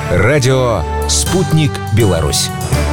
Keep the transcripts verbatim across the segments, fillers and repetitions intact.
Радио «Спутник Беларусь».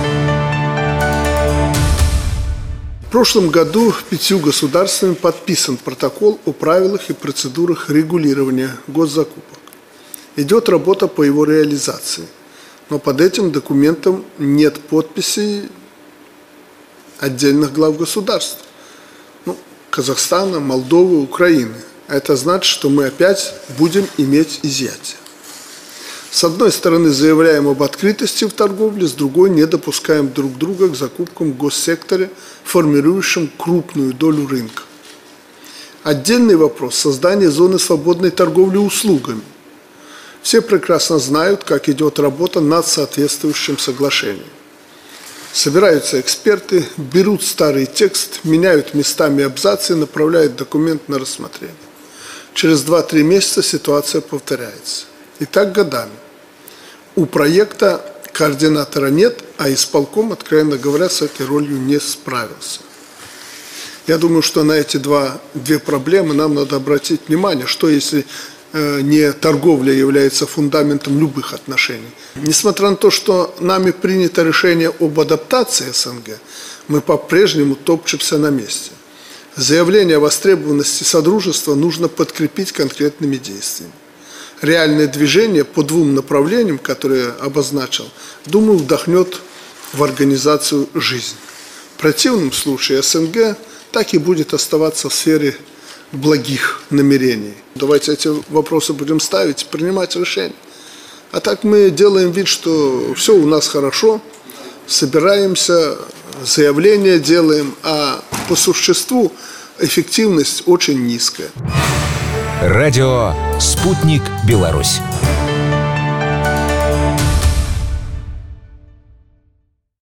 В прошлом году пятью государствами подписан протокол о правилах и процедурах регулирования госзакупок. Идет работа по его реализации, но под этим документом нет подписей отдельных глав государств. Ну, Казахстана, Молдовы, Украины. А это значит, что мы опять будем иметь изъятие. С одной стороны, заявляем об открытости в торговле, с другой не допускаем друг друга к закупкам в госсекторе, формирующим крупную долю рынка. Отдельный вопрос – создание зоны свободной торговли услугами. Все прекрасно знают, как идет работа над соответствующим соглашением. Собираются эксперты, берут старый текст, меняют местами абзацы и направляют документ на рассмотрение. Через два-три месяца ситуация повторяется. И так годами. У проекта координатора нет, а исполком, откровенно говоря, с этой ролью не справился. Я думаю, что на эти два, две проблемы нам надо обратить внимание, что если э, не торговля является фундаментом любых отношений. Несмотря на то, что нами принято решение об адаптации СНГ, мы по-прежнему топчемся на месте. Заявление о востребованности Содружества нужно подкрепить конкретными действиями. Реальное движение по двум направлениям, которые я обозначил, думаю, вдохнет в организацию жизнь. В противном случае СНГ так и будет оставаться в сфере благих намерений. Давайте эти вопросы будем ставить, принимать решения. А так мы делаем вид, что все у нас хорошо, собираемся, заявления делаем, а по существу эффективность очень низкая. Радио «Спутник Беларусь».